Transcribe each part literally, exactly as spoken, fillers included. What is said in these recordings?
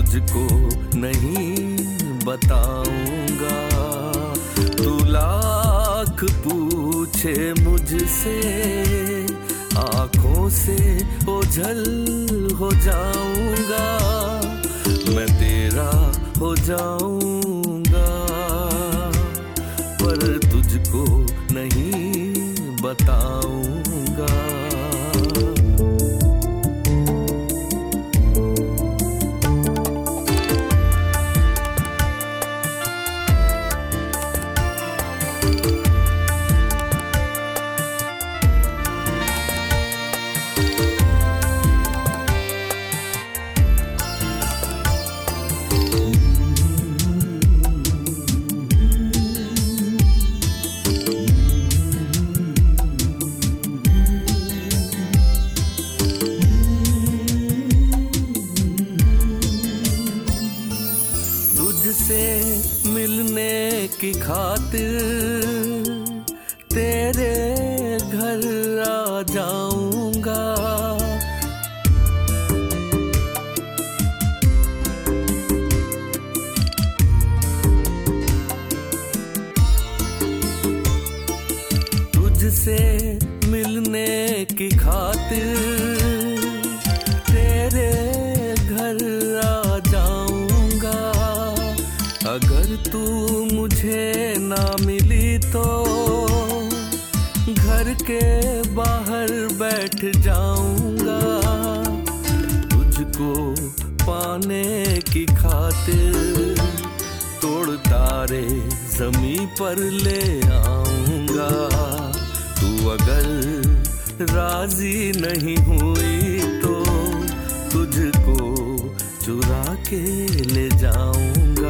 तुझको नहीं बताऊंगा। तू लाख पूछे मुझसे, आंखों से ओझल हो जाऊंगा। मैं तेरा हो जाऊंगा, पर तुझको नहीं बताऊंगा। तुझसे मिलने की खातिर तेरे घर आ जाऊंगा। तुझसे मिलने की खातिर तेरे घर आ जाऊंगा। अगर तू मुझे ना मिली तो घर के बाहर बैठ जाऊंगा। तुझको पाने की खातिर तोड़ तारे ज़मीं पर ले आऊंगा। तू अगर राजी नहीं हुई तो तुझको चुरा के ले जाऊंगा।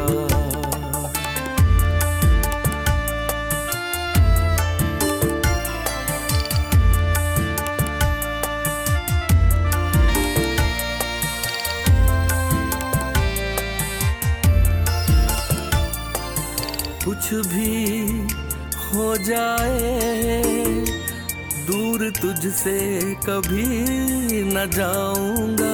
कुछ भी हो जाए दूर तुझसे कभी न जाऊंगा।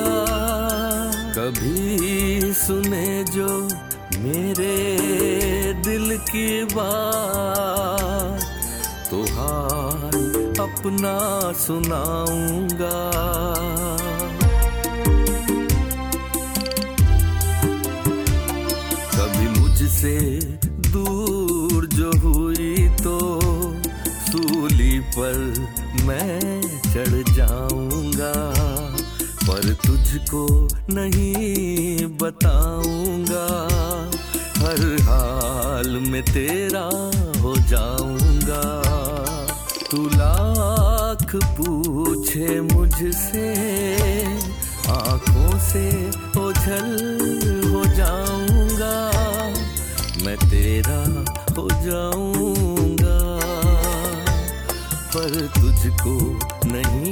कभी सुने जो मेरे दिल की बात तो हाल अपना सुनाऊंगा। कभी मुझसे दूर जो हुई तो सूली पर मैं चढ़ जाऊंगा। पर तुझको नहीं बताऊंगा, हर हाल में तेरा हो जाऊंगा। तू लाख पूछे मुझसे, आंखों से ओझल हो जाऊंगा। मैं तेरा हो जाऊंगा, पर तुझको नहीं